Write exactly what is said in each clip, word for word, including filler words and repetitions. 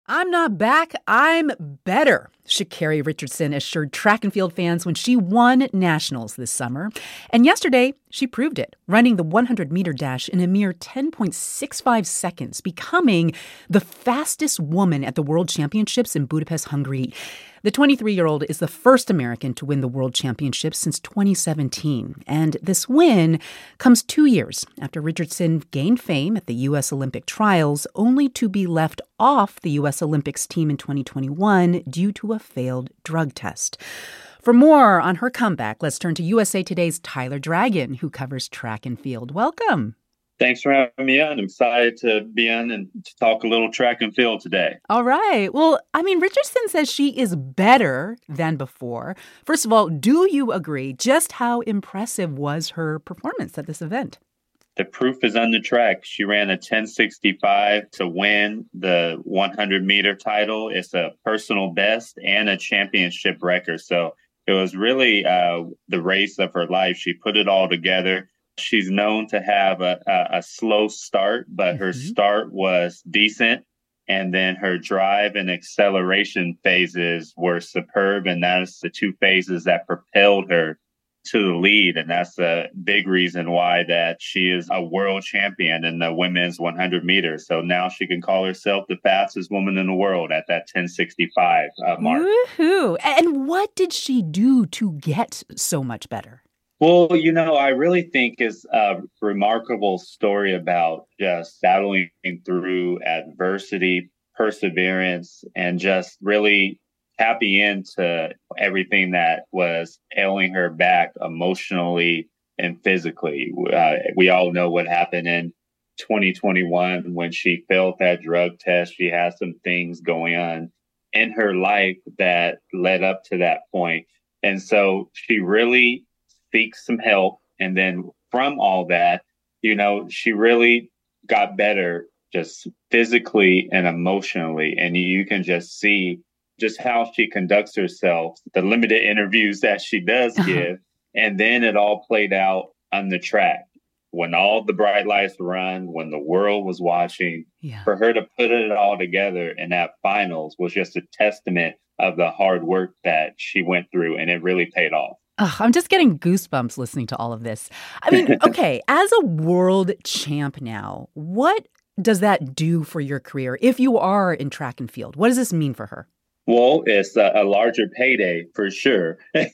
I'm not back, I'm better, Sha'Carri Richardson assured track and field fans when she won nationals this summer. And yesterday, she proved it, running the hundred-meter dash in a mere ten point six five seconds, becoming the fastest woman at the World Championships in Budapest, Hungary. The twenty-three-year-old is the first American to win the World Championship since twenty seventeen. And this win comes two years after Richardson gained fame at the U S Olympic trials, only to be left off the U S Olympics team in twenty twenty-one due to a failed drug test. For more on her comeback, let's turn to U S A Today's Tyler Dragon, who covers track and field. Welcome. Thanks for having me on. I'm excited to be on and to talk a little track and field today. All right. Well, I mean, Richardson says she is better than before. First of all, do you agree? Just how impressive was her performance at this event? The proof is on the track. She ran a ten sixty-five to win the hundred-meter title. It's a personal best and a championship record. So it was really uh, the race of her life. She put it all together. She's known to have a, a, a slow start, but her mm-hmm. start was decent. And then her drive and acceleration phases were superb. And that's the two phases that propelled her to the lead. And that's a big reason why that she is a world champion in the women's hundred meters. So now she can call herself the fastest woman in the world at that ten sixty-five uh, mark. Woohoo! And what did she do to get so much better? Well, you know, I really think it's a remarkable story about just battling through adversity, perseverance, and just really tapping into everything that was ailing her back emotionally and physically. Uh, we all know what happened in twenty twenty-one when she failed that drug test. She had some things going on in her life that led up to that point. And so she really seeks some help. And then from all that, you know, she really got better just physically and emotionally. And you can just see just how she conducts herself, the limited interviews that she does give. And then it all played out on the track. When all the bright lights were on, when the world was watching, yeah. for her to put it all together in that finals was just a testament of the hard work that she went through. And it really paid off. Oh, I'm just getting goosebumps listening to all of this. I mean, okay, as a world champ now, what does that do for your career if you are in track and field? What does this mean for her? Well, it's a, a larger payday for sure. and,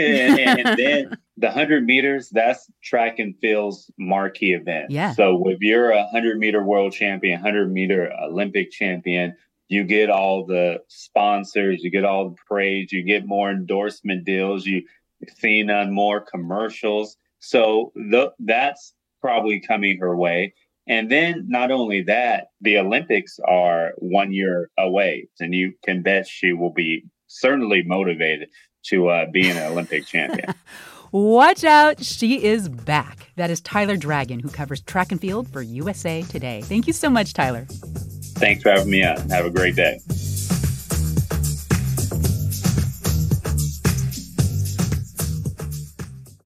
and then the hundred meters, that's track and field's marquee event. Yeah. So if you're a hundred meter world champion, hundred meter Olympic champion, you get all the sponsors, you get all the praise, you get more endorsement deals, you seen on more commercials. So th- that's probably coming her way. And then not only that, the Olympics are one year away. And you can bet she will be certainly motivated to uh, be an Olympic champion. Watch out. She is back. That is Tyler Dragon, who covers track and field for U S A Today. Thank you so much, Tyler. Thanks for having me on. Have a great day.